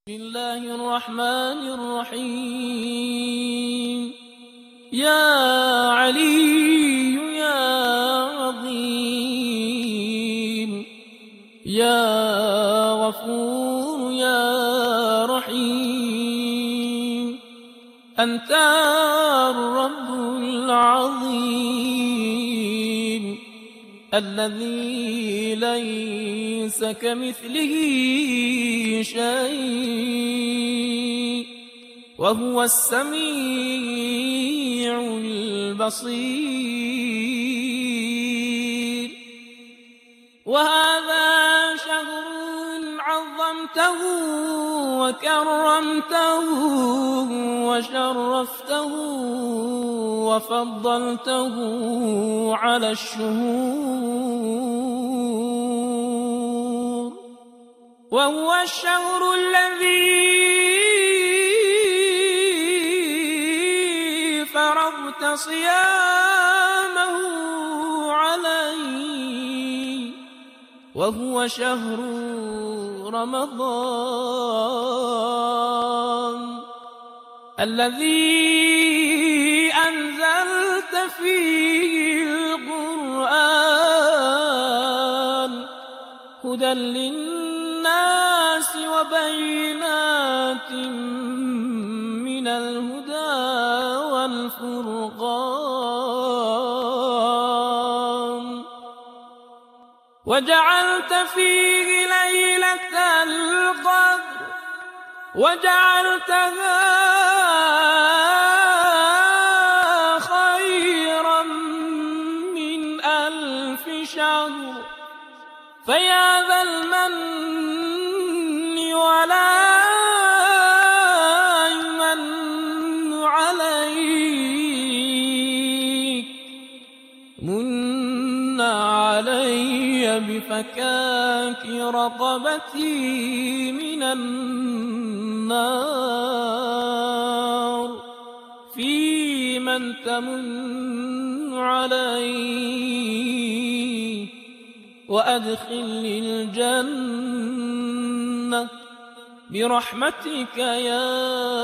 بسم الله الرحمن الرحيم. يا علي يا عظيم، يا غفور يا رحيم، أنت الرب العظيم الذي ليس كمثله شيء، وهو السميع البصير. وهذا شهر عظمته وكرمته وشرفته وفضلته على الشهور، وهو الشهر الذي فرضت صيامه علي، وهو شهر رمضان الذي أنزلت فيه القرآن هدى للناس وبينات من الهدى والفرقان، وجعلت فيه ليلة القدر وجعلتها خيرا من 1000 شهر. فيا ذا المن ولا يمن عليك، من علي بفكاك رقبتي من النار، في من تمن علي وأدخلني الجنة برحمتك يا